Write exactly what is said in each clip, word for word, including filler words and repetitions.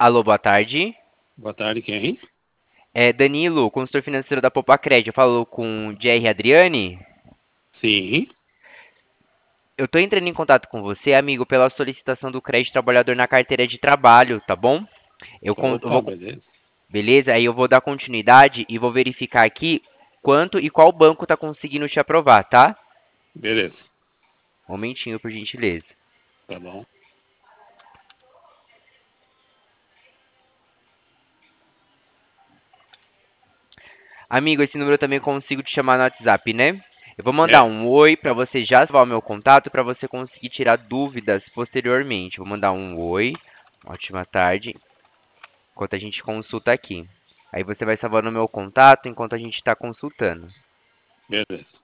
Alô, boa tarde. Boa tarde, quem? É Danilo, consultor financeiro da Popacred. Eu falo com o J R Adriane. Sim. Eu tô entrando em contato com você, amigo, pela solicitação do crédito trabalhador na carteira de trabalho, tá bom? Eu, con- eu Opa, vou, beleza. beleza? Aí eu vou dar continuidade e vou verificar aqui quanto e qual banco tá conseguindo te aprovar, tá? Beleza. Um momentinho, por gentileza. Tá bom. Amigo, esse número eu também consigo te chamar no WhatsApp, né? Eu vou mandar É, um oi para você já salvar o meu contato para você conseguir tirar dúvidas posteriormente. Vou mandar um oi. Ótima tarde. Enquanto a gente consulta aqui. Aí você vai salvando o meu contato enquanto a gente está consultando. beleza.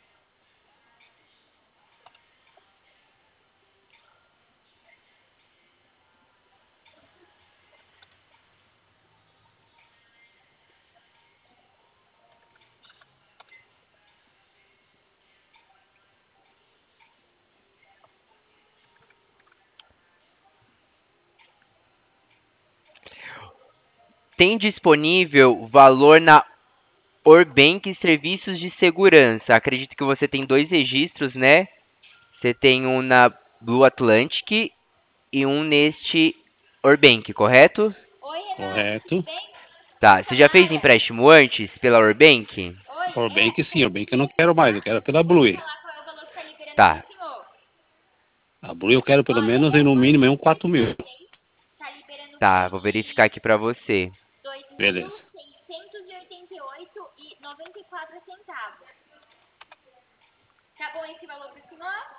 Tem disponível valor na Orbank Serviços de Segurança. Acredito que você tem dois registros, né? Você tem um na Blue Atlantic e um neste Orbank, correto? Oi, Renan, tudo Correto. bem? Tá. Você Sou já fez Nara. empréstimo antes pela Orbank? Oi, Orbank é, sim, queria, Orbank eu não quero mais, eu quero pela Blue. falar qual é o valor que tá liberando pro Tá. senhor. A Blue eu quero pelo Olha, menos e é no um mínimo é um ano quatro mil. dezesseis, tá liberando Tá, vou verificar vinte aqui pra você. dois mil Beleza. seiscentos e oitenta e oito e noventa e quatro centavos. Tá bom esse valor pro senhor?